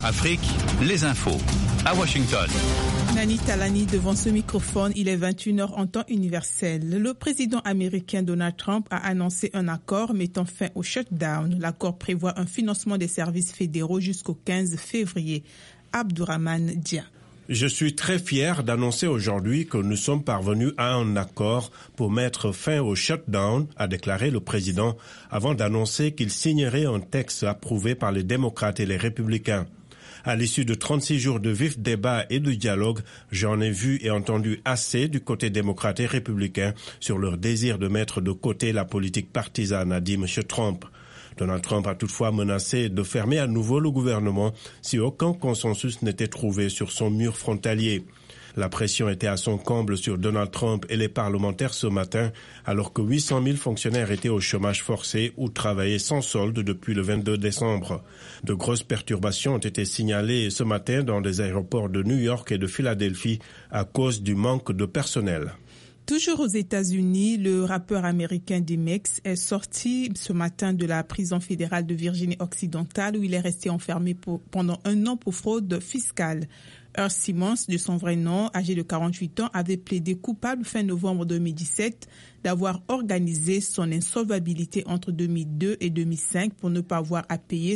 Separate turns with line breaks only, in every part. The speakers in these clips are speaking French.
Afrique, les infos. À Washington.
Nani Talani devant ce microphone, il est 21h en temps universel. Le président américain Donald Trump a annoncé un accord mettant fin au shutdown. L'accord prévoit un financement des services fédéraux jusqu'au 15 février. Abdourahmane Dia.
Je suis très fier d'annoncer aujourd'hui que nous sommes parvenus à un accord pour mettre fin au shutdown, a déclaré le président, avant d'annoncer qu'il signerait un texte approuvé par les démocrates et les républicains. À l'issue de 36 jours de vifs débats et de dialogue, j'en ai vu et entendu assez du côté démocrate et républicain sur leur désir de mettre de côté la politique partisane, a dit M. Trump. Donald Trump a toutefois menacé de fermer à nouveau le gouvernement si aucun consensus n'était trouvé sur son mur frontalier. La pression était à son comble sur Donald Trump et les parlementaires ce matin, alors que 800 000 fonctionnaires étaient au chômage forcé ou travaillaient sans solde depuis le 22 décembre. De grosses perturbations ont été signalées ce matin dans les aéroports de New York et de Philadelphie à cause du manque de personnel.
Toujours aux États-Unis, le rappeur américain DMX est sorti ce matin de la prison fédérale de Virginie occidentale où il est resté enfermé pendant un an pour fraude fiscale. Earl Simmons, de son vrai nom, âgé de 48 ans, avait plaidé coupable fin novembre 2017 d'avoir organisé son insolvabilité entre 2002 et 2005 pour ne pas avoir à payer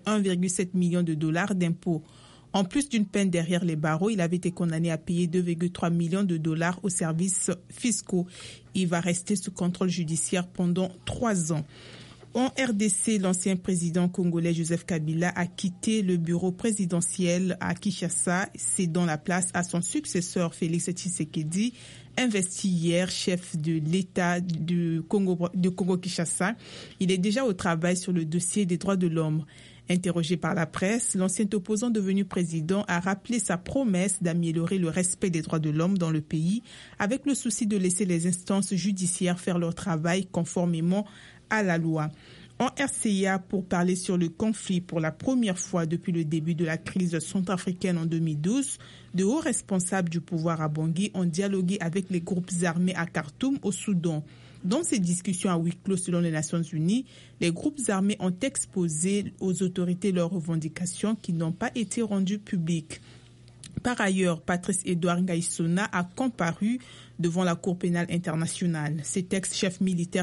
1,7 million de dollars d'impôts. En plus d'une peine derrière les barreaux, il avait été condamné à payer 2,3 millions de dollars aux services fiscaux. Il va rester sous contrôle judiciaire pendant 3 ans. En RDC, l'ancien président congolais Joseph Kabila a quitté le bureau présidentiel à Kinshasa, cédant la place à son successeur Félix Tshisekedi, investi hier chef de l'État de Congo-Kinshasa. Il est déjà au travail sur le dossier des droits de l'homme. Interrogé par la presse, l'ancien opposant devenu président a rappelé sa promesse d'améliorer le respect des droits de l'homme dans le pays, avec le souci de laisser les instances judiciaires faire leur travail conformément à la loi. En RCA, pour parler sur le conflit pour la première fois depuis le début de la crise centrafricaine en 2012, de hauts responsables du pouvoir à Bangui ont dialogué avec les groupes armés à Khartoum, au Soudan. Dans ces discussions à huis clos selon les Nations Unies, les groupes armés ont exposé aux autorités leurs revendications qui n'ont pas été rendues publiques. Par ailleurs, Patrice Edouard Ngaïsona a comparu devant la Cour pénale internationale. Cet ex-chef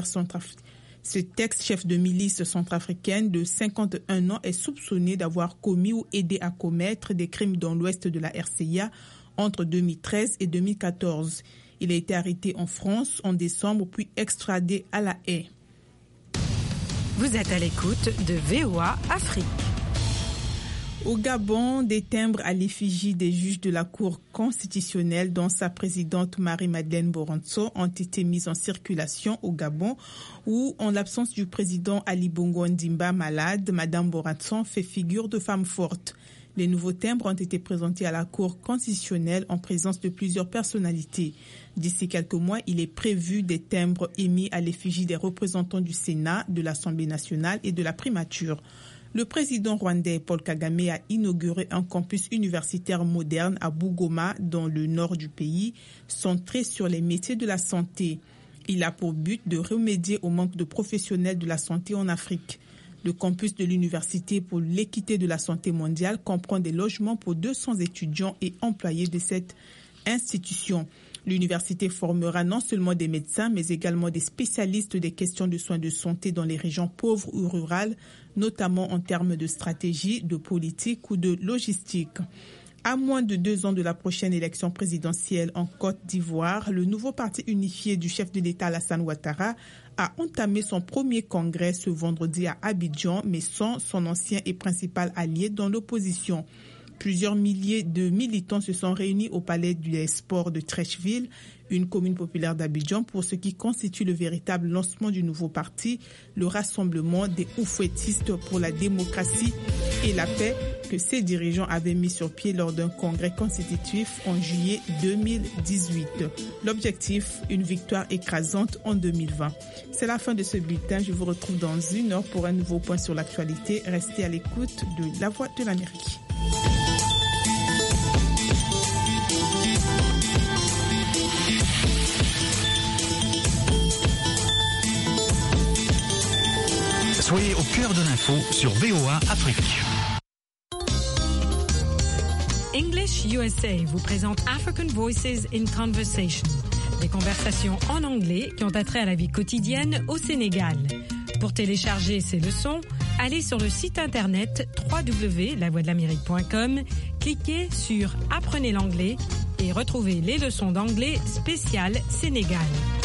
chef de milice centrafricaine de 51 ans est soupçonné d'avoir commis ou aidé à commettre des crimes dans l'ouest de la RCA entre 2013 et 2014. Il a été arrêté en France en décembre puis extradé à La Haye.
Vous êtes à l'écoute de VOA Afrique.
Au Gabon, des timbres à l'effigie des juges de la Cour constitutionnelle, dont sa présidente Marie-Madeleine Boranso, ont été mis en circulation au Gabon, où, en l'absence du président Ali Bongo Ondimba malade, Madame Boranso fait figure de femme forte. Les nouveaux timbres ont été présentés à la Cour constitutionnelle en présence de plusieurs personnalités. D'ici quelques mois, il est prévu des timbres émis à l'effigie des représentants du Sénat, de l'Assemblée nationale et de la primature. Le président rwandais Paul Kagame a inauguré un campus universitaire moderne à Bugoma, dans le nord du pays, centré sur les métiers de la santé. Il a pour but de remédier au manque de professionnels de la santé en Afrique. Le campus de l'Université pour l'équité de la santé mondiale comprend des logements pour 200 étudiants et employés de cette institution. L'université formera non seulement des médecins, mais également des spécialistes des questions de soins de santé dans les régions pauvres ou rurales, notamment en termes de stratégie, de politique ou de logistique. À moins de 2 ans de la prochaine élection présidentielle en Côte d'Ivoire, le nouveau parti unifié du chef de l'État Alassane Ouattara a entamé son premier congrès ce vendredi à Abidjan, mais sans son ancien et principal allié dans l'opposition. Plusieurs milliers de militants se sont réunis au palais des sports de Treichville, une commune populaire d'Abidjan, pour ce qui constitue le véritable lancement du nouveau parti, le Rassemblement des Oufouettistes pour la démocratie et la paix, que ses dirigeants avaient mis sur pied lors d'un congrès constitutif en juillet 2018. L'objectif, une victoire écrasante en 2020. C'est la fin de ce bulletin. Je vous retrouve dans 1 heure pour un nouveau point sur l'actualité. Restez à l'écoute de La Voix de l'Amérique.
Soyez au cœur de l'info sur VOA Afrique.
English USA vous présente African Voices in Conversation, des conversations en anglais qui ont attrait à la vie quotidienne au Sénégal. Pour télécharger ces leçons, allez sur le site internet www.lavoixdelamérique.com, cliquez sur Apprenez l'anglais et retrouvez les leçons d'anglais spéciales Sénégal.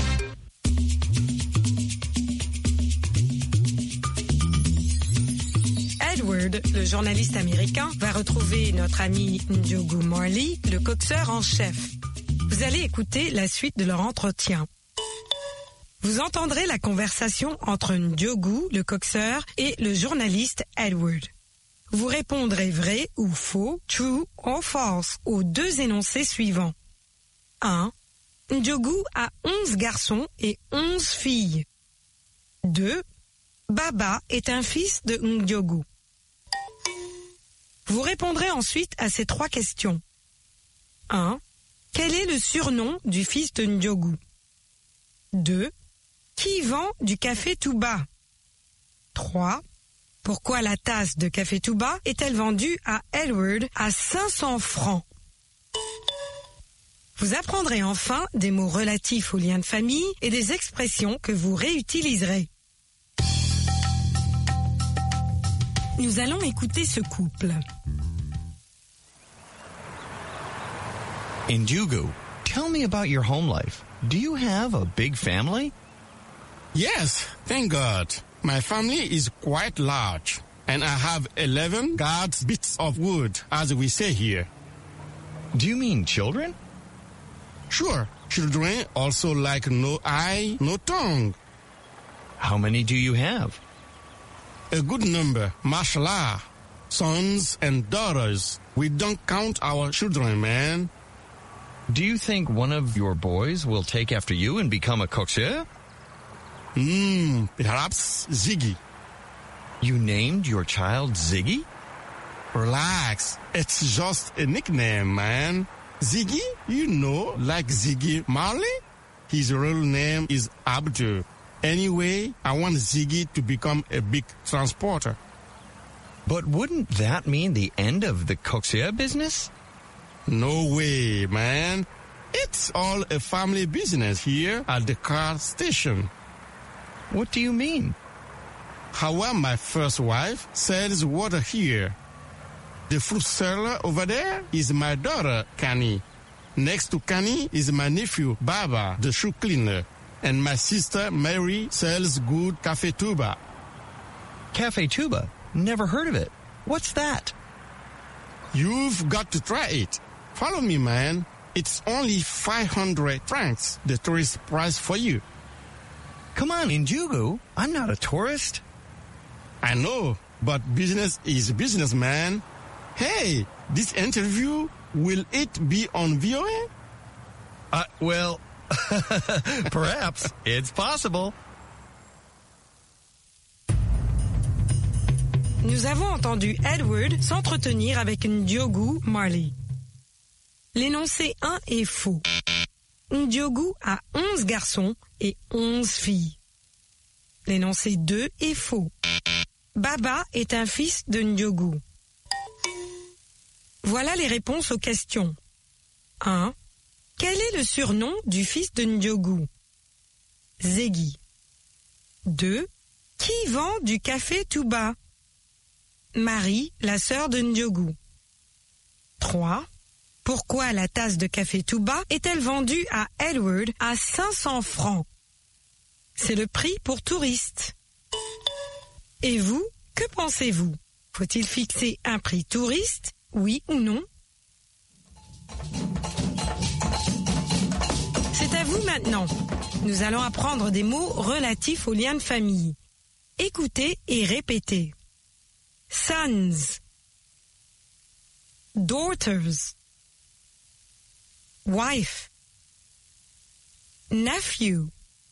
Edward, le journaliste américain, va retrouver notre ami Ndiogu Marley, le coxeur en chef. Vous allez écouter la suite de leur entretien. Vous entendrez la conversation entre Ndiogu, le coxeur, et le journaliste Edward. Vous répondrez vrai ou faux, true or false, aux deux énoncés suivants. 1. Ndiogu a 11 garçons et 11 filles. 2. Baba est un fils de Ndiogu. Vous répondrez ensuite à ces 3 questions. 1. Quel est le surnom du fils de Ndiogu? 2. Qui vend du café Touba? 3. Pourquoi la tasse de café Touba est-elle vendue à Edward à 500 francs? Vous apprendrez enfin des mots relatifs aux liens de famille et des expressions que vous réutiliserez. Nous allons écouter ce couple.
Ndiogu, tell me about your home life. Do you have a big family?
Yes, thank God. My family is quite large, and I have 11 guards bits of wood, as we say here.
Do you mean children?
Sure, children also like no eye, no tongue.
How many do you have?
A good number, mashallah. Sons and daughters. We don't count our children, man.
Do you think one of your boys will take after you and become a coxeur?
Perhaps Ziggy.
You named your child Ziggy?
Relax, it's just a nickname, man. Ziggy, you know, like Ziggy Marley? His real name is Abdul. Anyway, I want Ziggy to become a big transporter.
But wouldn't that mean the end of the coxeur business?
No way, man. It's all a family business here at the car station.
What do you mean?
How my first wife sells water here. The fruit seller over there is my daughter, Kani. Next to Kani is my nephew, Baba, the shoe cleaner. And my sister, Mary, sells good Café Touba.
Café Touba? Never heard of it. What's that?
You've got to try it. Follow me, man. It's only 500 francs, the tourist price for you.
Come on, Ndiogu. I'm not a tourist.
I know, but business is business, man. Hey, this interview, will it be on VOA?
Well, perhaps. It's possible.
Nous avons entendu Edward s'entretenir avec Ndiogu Marley. L'énoncé 1 est faux. Ndiogu a 11 garçons et 11 filles. L'énoncé 2 est faux. Baba est un fils de Ndiogu. Voilà les réponses aux questions. 1. Quel est le surnom du fils de Ndiogu? Ziggy. 2. Qui vend du café Touba? Marie, la sœur de Ndiogu. 3. Pourquoi la tasse de café Touba est-elle vendue à Edward à 500 francs? C'est le prix pour touristes. Et vous, que pensez-vous? Faut-il fixer un prix touriste, oui ou non? C'est à vous maintenant. Nous allons apprendre des mots relatifs aux liens de famille. Écoutez et répétez. Sons, daughters, wife, nephew.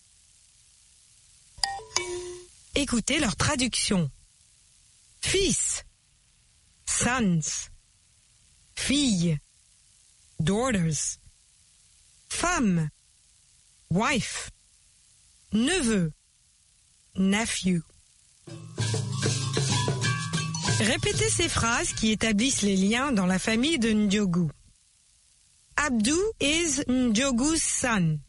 Écoutez leur traduction. Fils, sons. Fille, daughters. Femme, wife. Neveu, nephew. Répétez ces phrases qui établissent les liens dans la famille de Ndiogu. Abdou is Ndiogu's son.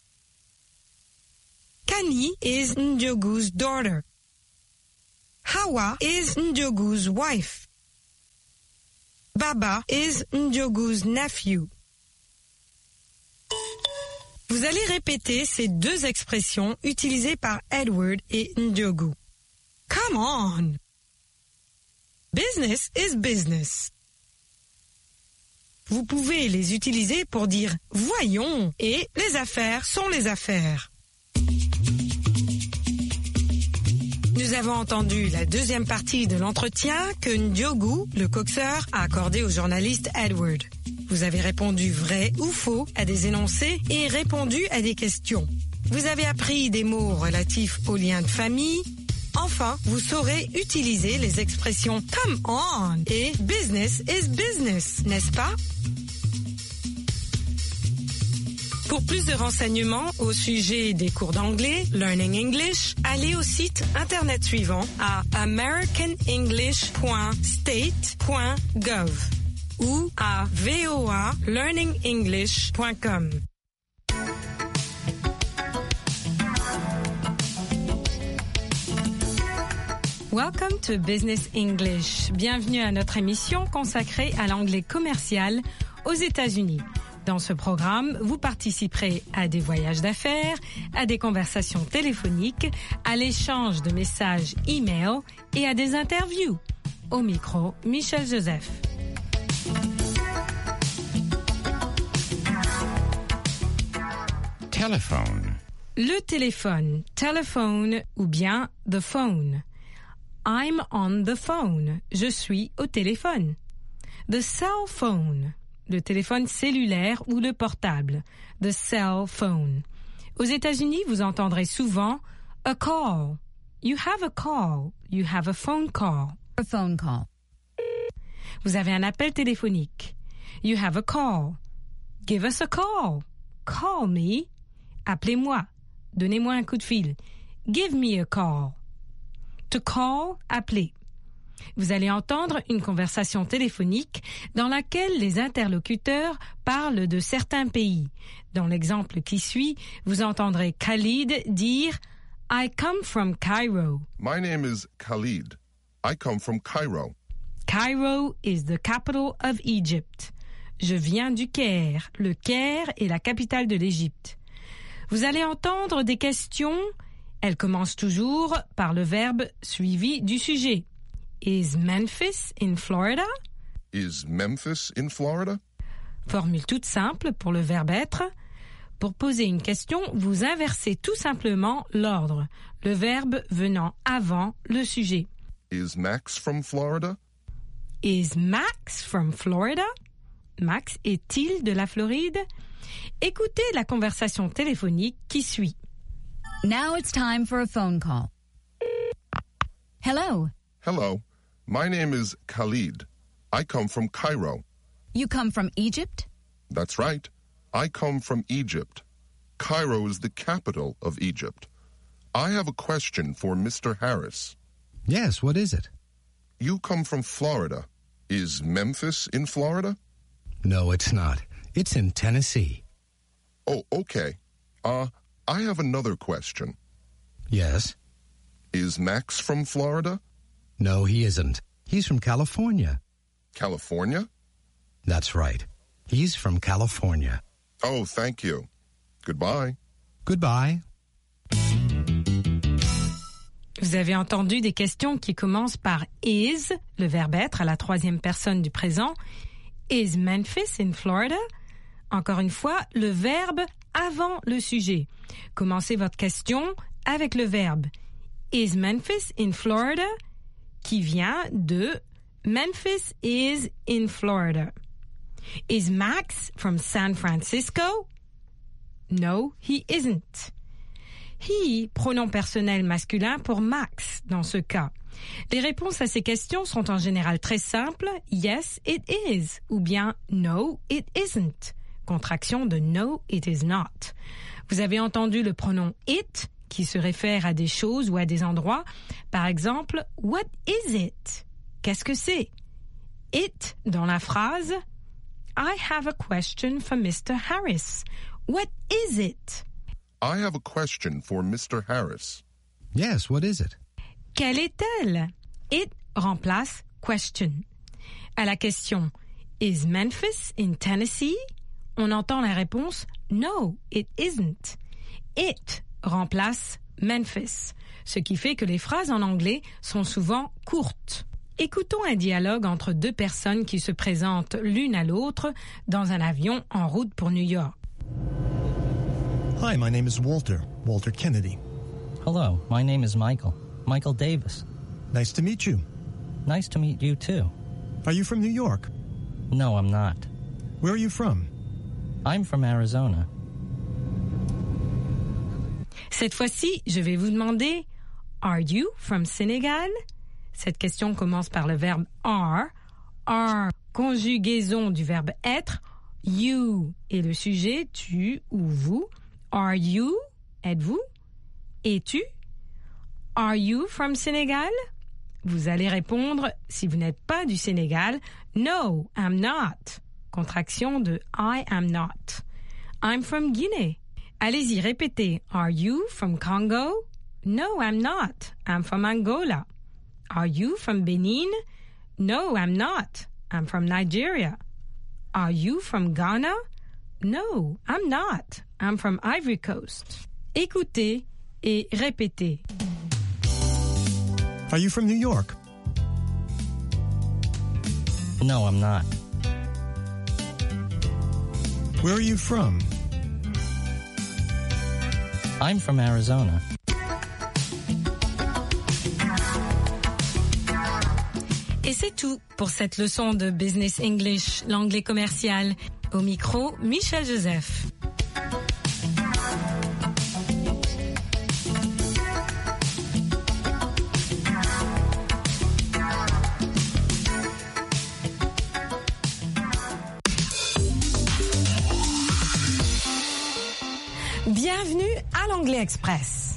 Kani is Ndiogu's daughter. Hawa is Ndiogu's wife. Baba is Ndiogu's nephew. Vous allez répéter ces deux expressions utilisées par Edward et Ndiogu. Come on! Business is business. Vous pouvez les utiliser pour dire « voyons » et « les affaires sont les affaires ». Nous avons entendu la deuxième partie de l'entretien que Ndiogu, le coxeur, a accordé au journaliste Edward. Vous avez répondu vrai ou faux à des énoncés et répondu à des questions. Vous avez appris des mots relatifs aux liens de famille. Enfin, vous saurez utiliser les expressions « come on » et « business is business », n'est-ce pas? Pour plus de renseignements au sujet des cours d'anglais, Learning English, allez au site internet suivant à americanenglish.state.gov ou à voalearningenglish.com. Welcome to Business English. Bienvenue à notre émission consacrée à l'anglais commercial aux États-Unis. Dans ce programme, vous participerez à des voyages d'affaires, à des conversations téléphoniques, à l'échange de messages e-mail et à des interviews. Au micro, Michel Joseph.
Telephone.
Le téléphone, telephone ou bien the phone. I'm on the phone. Je suis au téléphone. The cell phone. Le téléphone cellulaire ou le portable. The cell phone. Aux États-Unis, vous entendrez souvent a call. You have a call. You have a phone call.
A phone call.
Vous avez un appel téléphonique. You have a call. Give us a call. Call me. Appelez-moi. Donnez-moi un coup de fil. Give me a call. To call, appeler. Vous allez entendre une conversation téléphonique dans laquelle les interlocuteurs parlent de certains pays. Dans l'exemple qui suit, vous entendrez Khalid dire « I come from Cairo ».
My name is Khalid. I come from Cairo.
Cairo is the capital of Egypt. Je viens du Caire. Le Caire est la capitale de l'Égypte. Vous allez entendre des questions. Elles commencent toujours par le verbe suivi du sujet. Is Memphis in Florida?
Is Memphis in Florida?
Formule toute simple pour le verbe être. Pour poser une question, vous inversez tout simplement l'ordre, le verbe venant avant le sujet.
Is Max from Florida?
Is Max from Florida? Max est-il de la Floride? Écoutez la conversation téléphonique qui suit.
Now it's time for a phone call. Hello.
Hello. My name is Khalid. I come from Cairo.
You come from Egypt?
That's right. I come from Egypt. Cairo is the capital of Egypt. I have a question for Mr. Harris.
Yes, what is it?
You come from Florida. Is Memphis in Florida?
No, it's not. It's in Tennessee.
Oh, okay. I have another question.
Yes?
Is Max from Florida?
No, he isn't. He's from California.
California?
That's right. He's from California.
Oh, thank you. Goodbye.
Goodbye.
Vous avez entendu des questions qui commencent par is, le verbe être à la troisième personne du présent. Is Memphis in Florida? Encore une fois, le verbe avant le sujet. Commencez votre question avec le verbe Is Memphis in Florida? Qui vient de Memphis is in Florida. Is Max from San Francisco? No, he isn't. He, pronom personnel masculin pour Max dans ce cas. Les réponses à ces questions sont en général très simples. Yes, it is. Ou bien no, it isn't. Contraction de no, it is not. Vous avez entendu le pronom it qui se réfère à des choses ou à des endroits. Par exemple, what is it? qu'est-ce que c'est? It, dans la phrase, I have a question for Mr. Harris. What is it?
I have a question for Mr. Harris.
Yes, what is it?
Quelle est-elle? It remplace question. À la question Is Memphis in Tennessee? On entend la réponse No, it isn't. It remplace Memphis, ce qui fait que les phrases en anglais sont souvent courtes. Écoutons un dialogue entre deux personnes qui se présentent l'une à l'autre dans un avion en route pour New York.
Hi, my name is Walter Kennedy.
Hello, my name is Michael Davis.
Nice to meet you.
Nice to meet you too.
Are you from New York?
No, I'm not.
Where are you from?
I'm from Arizona.
Cette fois-ci, je vais vous demander Are you from Senegal? Cette question commence par le verbe are, conjugaison du verbe être, you est le sujet, tu ou vous. Are you, êtes-vous? Es-tu? Are you from Senegal? Vous allez répondre, si vous n'êtes pas du Sénégal, No, I'm not. Contraction de I am not. I'm from Guinea. Allez-y, répétez. Are you from Congo? No, I'm not. I'm from Angola. Are you from Benin? No, I'm not. I'm from Nigeria. Are you from Ghana? No, I'm not. I'm from Ivory Coast. Écoutez et répétez.
Are you from New York?
No, I'm not.
Where are you from?
I'm from Arizona.
Et c'est tout pour cette leçon de Business English, l'anglais commercial. Au micro, Michel Joseph. Bienvenue à l'Anglais Express.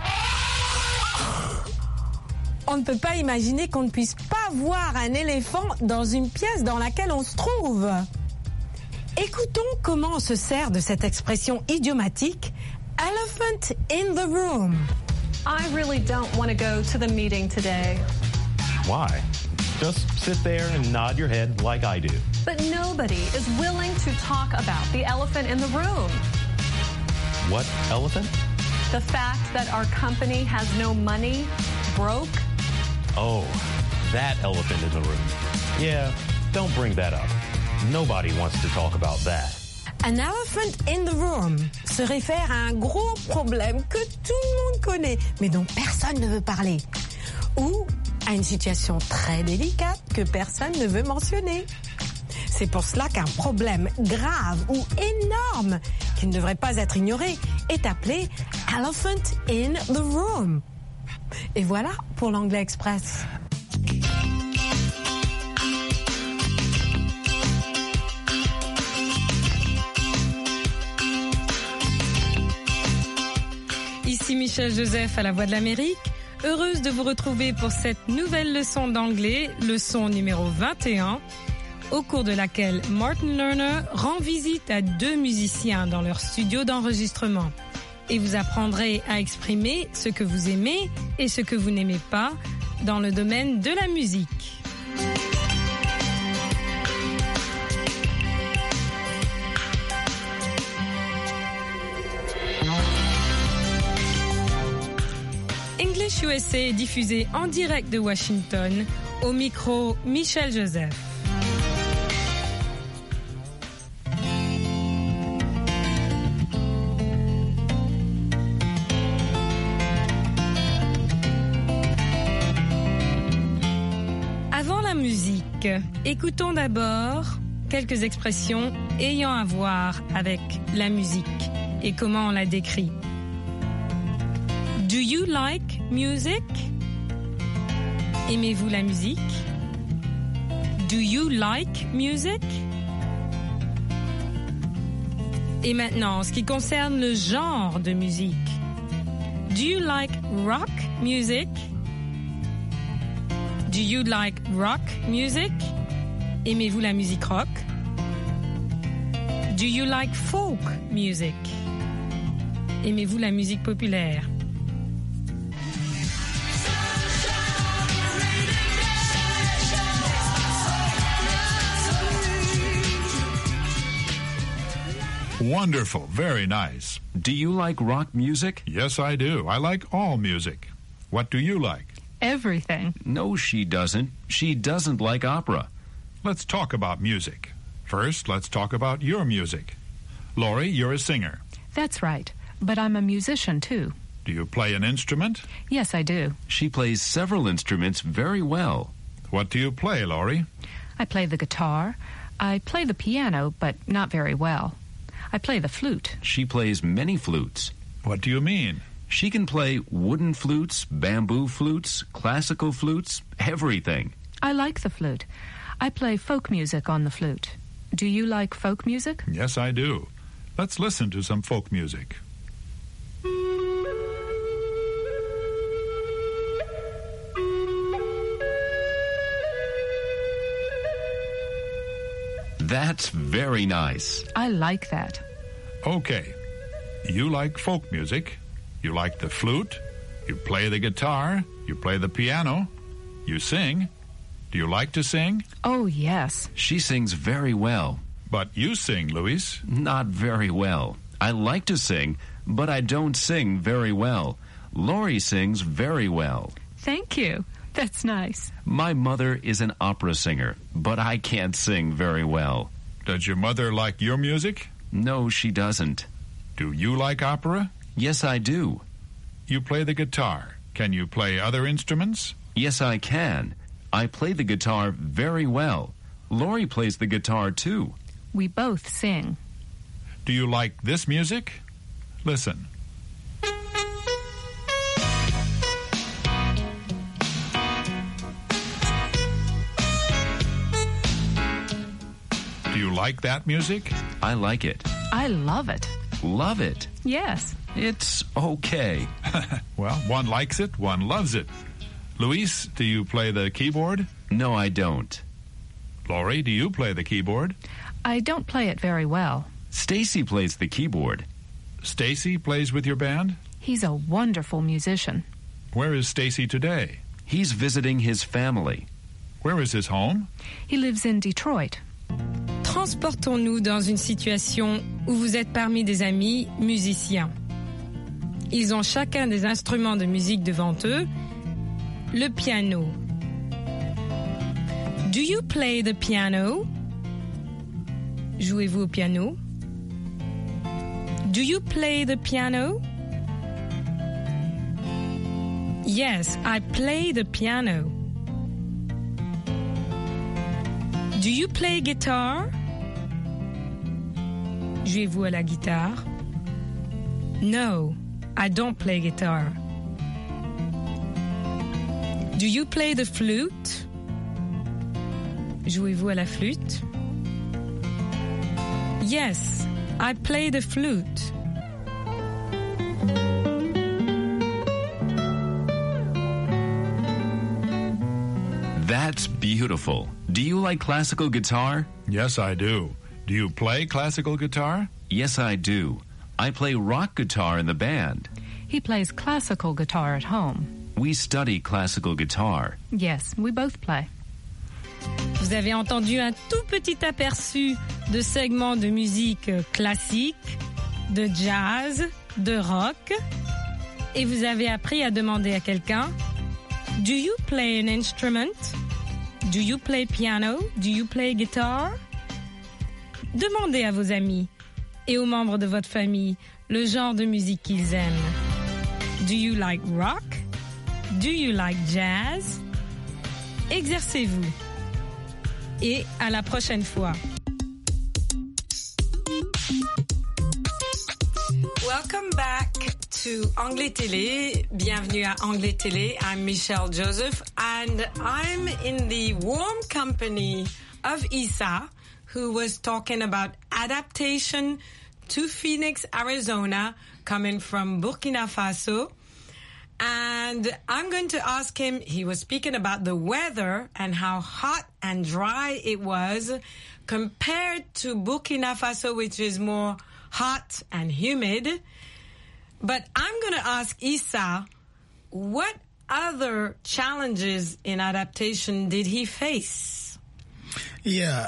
On ne peut pas imaginer qu'on ne puisse pas voir un éléphant dans une pièce dans laquelle on se trouve. Écoutons comment on se sert de cette expression idiomatique « elephant in the room ».
I really don't want to go to the meeting today.
Why? Just sit there and nod your head like I do.
But nobody is willing to talk about the elephant in the room.
What elephant?
The fact that our company has no money, broke.
Oh, that elephant in the room. Yeah, don't bring that up. Nobody wants to talk about that.
An elephant in the room se réfère à un gros problème que tout le monde connaît, mais dont personne ne veut parler. Ou à une situation très délicate que personne ne veut mentionner. C'est pour cela qu'un problème grave ou énorme, qui ne devrait pas être ignoré, est appelé « elephant in the room ». Et voilà pour l'Anglais Express. Ici Michel Joseph à la Voix de l'Amérique. Heureuse de vous retrouver pour cette nouvelle leçon d'anglais, leçon numéro 21, au cours de laquelle Martin Lerner rend visite à 2 musiciens dans leur studio d'enregistrement. Et vous apprendrez à exprimer ce que vous aimez et ce que vous n'aimez pas dans le domaine de la musique. English USA est diffusé en direct de Washington, au micro Michel Joseph. Avant la musique, écoutons d'abord quelques expressions ayant à voir avec la musique et comment on la décrit. Do you like music? Aimez-vous la musique? Do you like music? Et maintenant, en ce qui concerne le genre de musique. Do you like rock music? Do you like rock music? Aimez-vous la musique rock? Do you like folk music? Aimez-vous la musique populaire?
Wonderful. Very nice.
Do you like rock music?
Yes, I do. I like all music. What do you like?
Everything.
No, she doesn't. She doesn't like opera.
Let's talk about music. First, let's talk about your music. Lori, you're a singer.
That's right. But I'm a musician, too.
Do you play an instrument?
Yes, I do.
She plays several instruments very well.
What do you play, Lori?
I play the guitar. I play the piano, but not very well. I play the flute.
She plays many flutes.
What do you mean?
She can play wooden flutes, bamboo flutes, classical flutes, everything.
I like the flute. I play folk music on the flute. Do you like folk music?
Yes, I do. Let's listen to some folk music.
That's very nice.
I like that.
Okay. You like folk music. You like the flute. You play the guitar. You play the piano. You sing. Do you like to sing?
Oh, yes.
She sings very well.
But you sing, Luis.
Not very well. I like to sing, but I don't sing very well. Lori sings very well.
Thank you. That's nice.
My mother is an opera singer, but I can't sing very well.
Does your mother like your music?
No, she doesn't.
Do you like opera?
Yes, I do.
You play the guitar. Can you play other instruments?
Yes, I can. I play the guitar very well. Lori plays the guitar, too.
We both sing.
Do you like this music? Listen. Do you like that music?
I like it.
I love it.
Love it?
Yes.
It's okay.
Well, one likes it, one loves it. Luis, do you play the keyboard?
No, I don't.
Lori, do you play the keyboard?
I don't play it very well.
Stacy plays the keyboard.
Stacy plays with your band?
He's a wonderful musician.
Where is Stacy today?
He's visiting his family.
Where is his home?
He lives in Detroit.
Transportons-nous dans une situation où vous êtes parmi des amis musiciens. Ils ont chacun des instruments de musique devant eux. Le piano. Do you play the piano? Jouez-vous au piano? Do you play the piano? Yes, I play the piano. Do you play guitar? Jouez-vous à la guitare? No, I don't play guitar. Do you play the flute? Jouez-vous à la flûte? Yes, I play the flute.
That's beautiful. Do you like classical guitar?
Yes, I do. Do you play classical guitar?
Yes, I do. I play rock guitar in the band.
He plays classical guitar at home.
We study classical guitar.
Yes, we both play.
Vous avez entendu un tout petit aperçu de segments de musique classique, de jazz, de rock. Et vous avez appris à demander à quelqu'un, do you play an instrument? Do you play piano? Do you play guitar? Demandez à vos amis et aux membres de votre famille le genre de musique qu'ils aiment. Do you like rock? Do you like jazz? Exercez-vous. Et à la prochaine fois. Welcome back to Anglais Télé. Bienvenue à Anglais Télé. I'm Michelle Joseph and I'm in the warm company of Isa, who was talking about adaptation to Phoenix, Arizona, coming from Burkina Faso. And I'm going to ask him, he was speaking about the weather and how hot and dry it was compared to Burkina Faso, which is more hot and humid. But I'm going to ask Issa, what other challenges in adaptation did he face?
Yeah,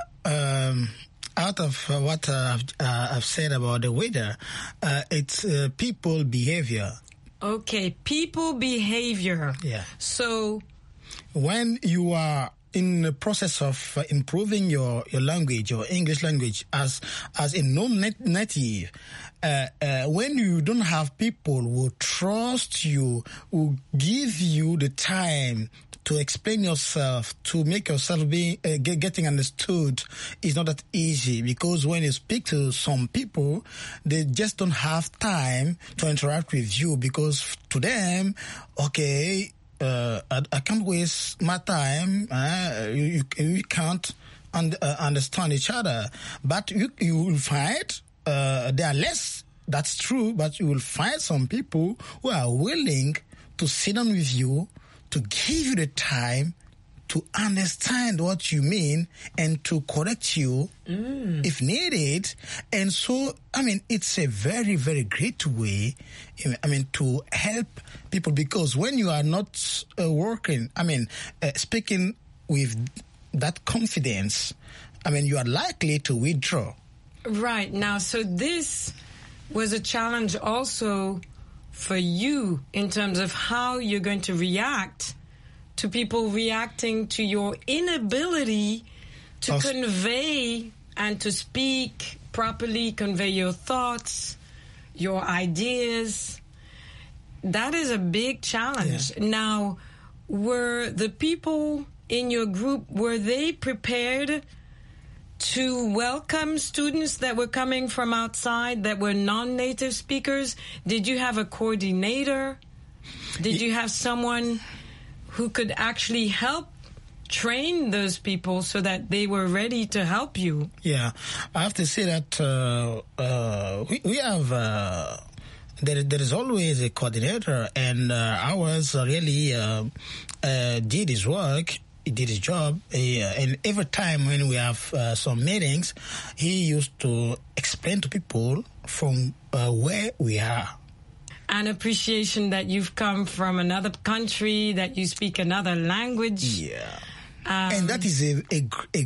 out of what I've said about the weather, it's people behavior.
Okay, people behavior.
Yeah.
So
when you are in the process of improving your language, your English language, as a non-native, when you don't have people who trust you, who give you the time to explain yourself, to make yourself getting understood, is not that easy, because when you speak to some people, they just don't have time to interact with you, because to them, okay, I can't waste my time. You can't understand each other, but you will find there are less. That's true, but you will find some people who are willing to sit down with you, to give you the time to understand what you mean and to correct you if needed. And so, I mean, it's a very, very great way, I mean, to help people, because when you are not working, I mean, speaking with that confidence, I mean, you are likely to withdraw.
Right. Now, so this was a challenge also for you in terms of how you're going to react to people reacting to your inability to convey and to speak properly, convey your thoughts, your ideas. That is a big challenge. Yeah. Now, were the people in your group, were they prepared to welcome students that were coming from outside, that were non-native speakers? Did you have a coordinator? Did you have someone who could actually help train those people so that they were ready to help you?
Yeah, I have to say that we have... There is always a coordinator, and ours really did his work. He did his job, and every time when we have some meetings, he used to explain to people from where we are.
An appreciation that you've come from another country, that you speak another language.
Yeah. And that is a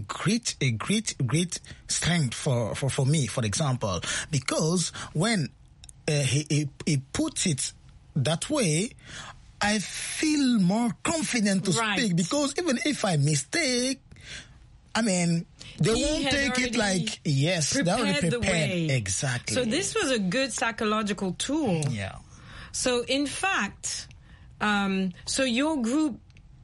great strength for me, for example, because when he puts it that way, I feel more confident to speak, because even if I mistake, I mean, they won't take it like, yes, they're already prepared.
The way.
Exactly.
So this was a good psychological tool.
Yeah.
So in fact, so your group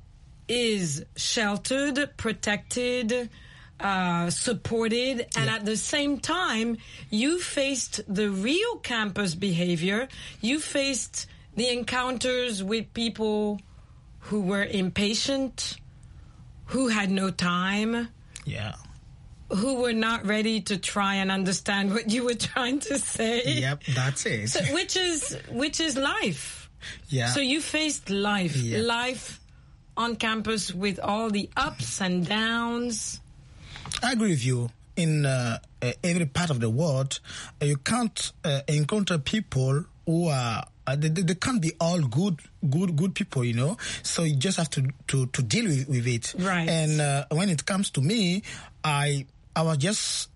is sheltered, protected, supported, and at the same time, you faced the real campus behavior. You faced the encounters with people who were impatient, who had no time, who were not ready to try and understand what you were trying to say.
Yep, that's it.
So, which is life.
Yeah.
So you faced life, life on campus with all the ups and downs.
I agree with you. In every part of the world, you can't encounter people who are they can't be all good people, you know. So you just have to deal with it.
Right.
And when it comes to me, I'm just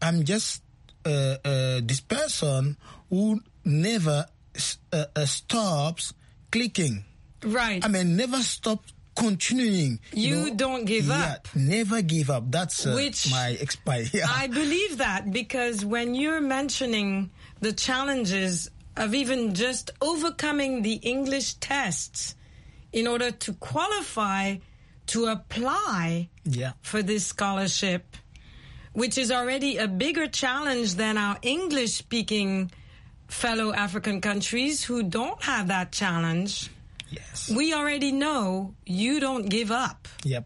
this person who never stops clicking.
Right.
I mean, never stop continuing.
You don't give up.
Never give up. That's my
I believe that, because when you're mentioning the challenges of even just overcoming the English tests in order to qualify to apply for this scholarship, which is already a bigger challenge than our English-speaking fellow African countries who don't have that challenge.
Yes.
We already know you don't give up.
Yep.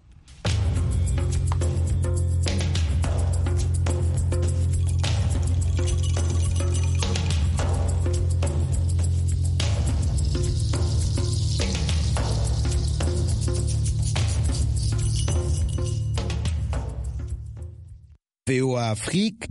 Afrique